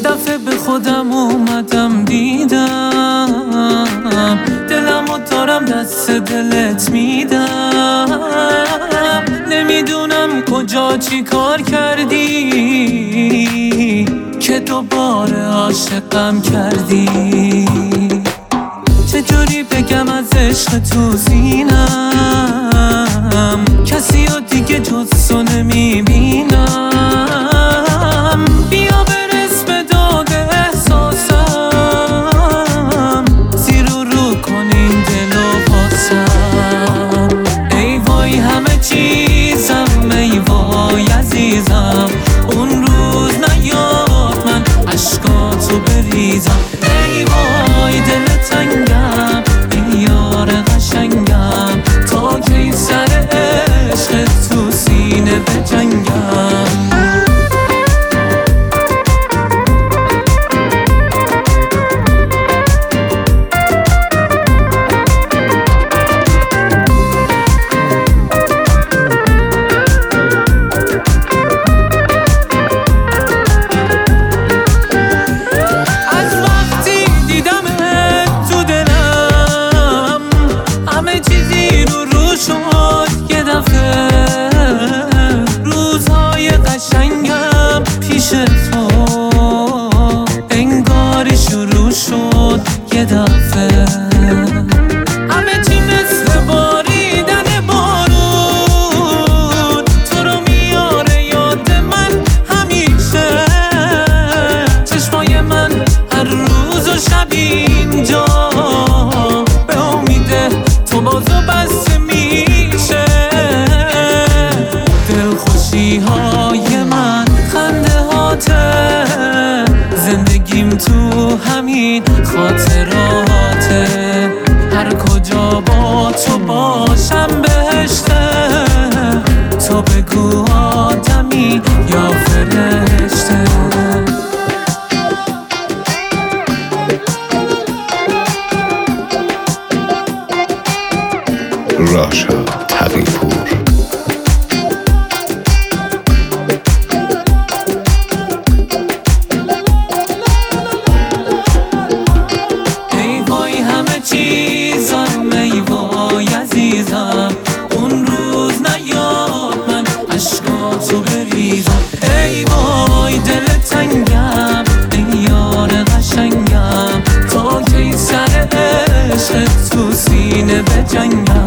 دفعه به خودم اومدم دیدم دلمو دارم دست دلت میدم. نمیدونم کجا چی کار کردی که دوباره عاشقم کردی. چجوری بگم از عشق تو سینم کسی رو دیگه جز تو نمیبینم. بیا برس به داد احساسم زیر و رو کن این دل و پاسم. ای وای همه چیزم ای وای عزیزم اون روز نیاد من عشقاتو بریزم. ای وای دل تنگم ای یار قشنگم تا کی سر عشق تو سینه بجنگم. روزهای قشنگم پیش تو انگاری شروع شد یه دفعه. همه چی مثل باریدن بارون تو رو میاره یاد من همیشه. چشمای من هر روز و شب اینجا به امیده تو بازو بسته میشه. دلخوشی های من خنده هاته زندگیم تو همین خاطراته. هر کجا با تو باشم بهشته. تو بگو آدمی یا فرشته. راشا تقی‌پور. ای وای همه چیزم ای وای عزیزم اون روز نیاد من عشقاتو بریزم. ای وای دل تنگم ای یار قشنگم تا کی سر عشق تو سینه بجنگم.